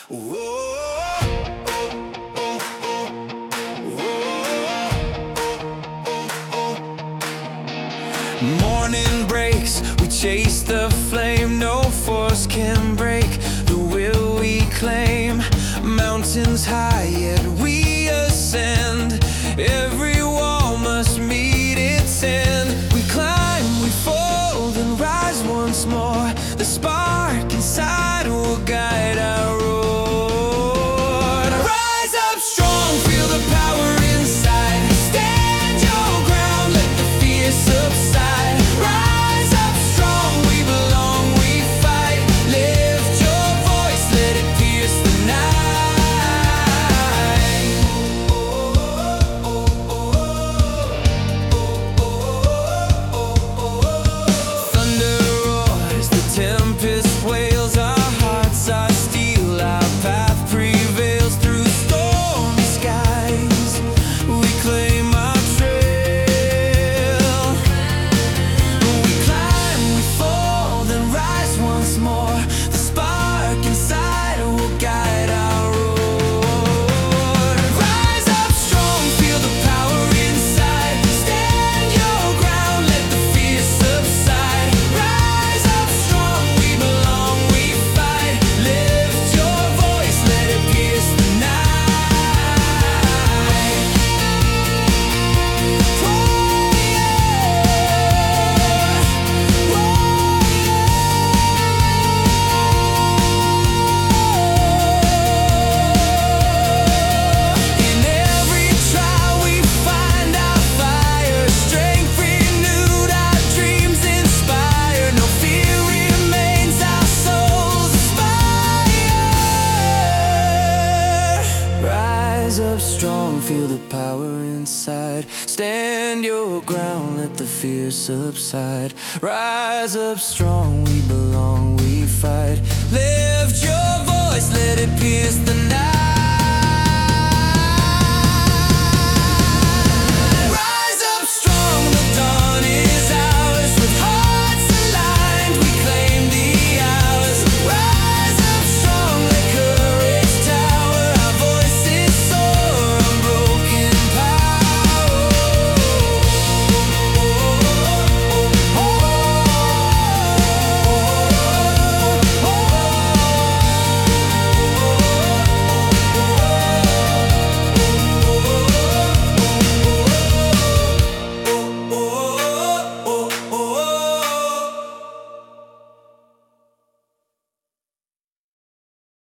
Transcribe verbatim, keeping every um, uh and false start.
Morning breaks, we chase the flame. No force can break the will we claim. Mountains high, yet we ascend. Every wall must meet its end. We climb, we fall, then rise once more. The spark inside will guide our road. Rise up strong, feel the power inside. Stand your ground, let the fear subside. Rise up strong, we belong, we fight. Lift your voice, let it pierce the night. Thunder roars, the tempest wails. Our hearts are steel, our path prevails. Through stormy skies, we claim our trail. We climb, we fall, then rise once more. The spark inside will guide our road. Rise up strong, feel the power inside. Stand your ground, let the fear subside. Rise up strong, we belong, we fight. Lift your voice, let it pierce the night. In every trial we find our fire. Strength renewed, our dreams inspire. No fear remains, our souls aspire. Rise up strong, feel the power inside. Stand your ground, let the fear subside. Rise up strong, we belong, we fight. Lift your